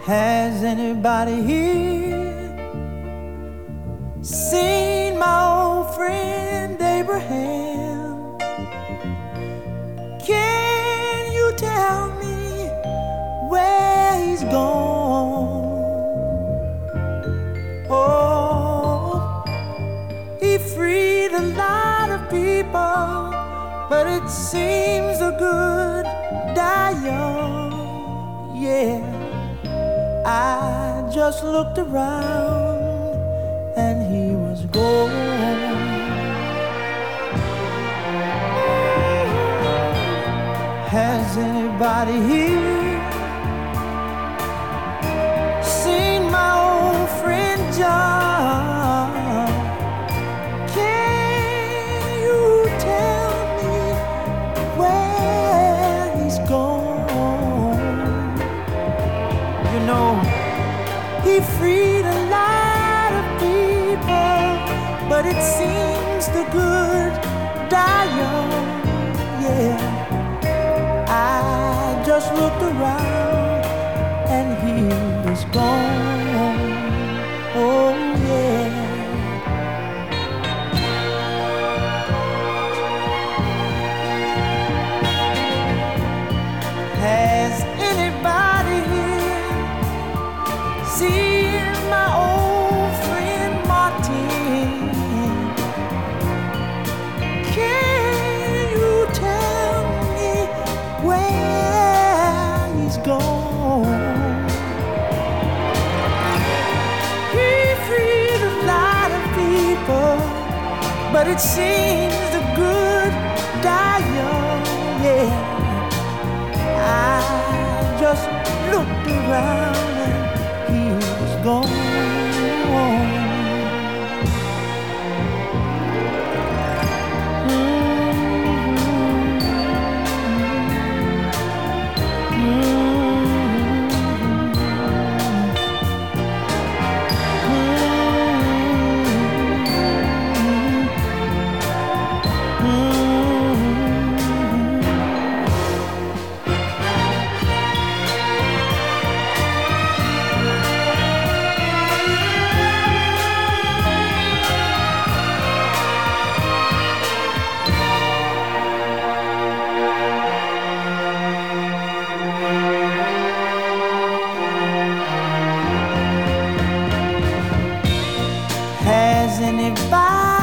Has anybody here seen my old friend Abraham? Can you tell me where he's gone? Oh, he freed a lot of people, but it seems the good die young. Yeah, I just looked around and he was gone. Has anybody here seen my old friend John? Can you tell me where he's gone? You know, he freed a lot of people, but it seems the good die young. Yeah, I just looked around and he was gone. Oh yeah. Has anybody here seen my old friend Martin? Can you tell me where he's gone? He freed a lot of people, but it seems the good die young. Yeah, I just looked around and he was gone. Has anybody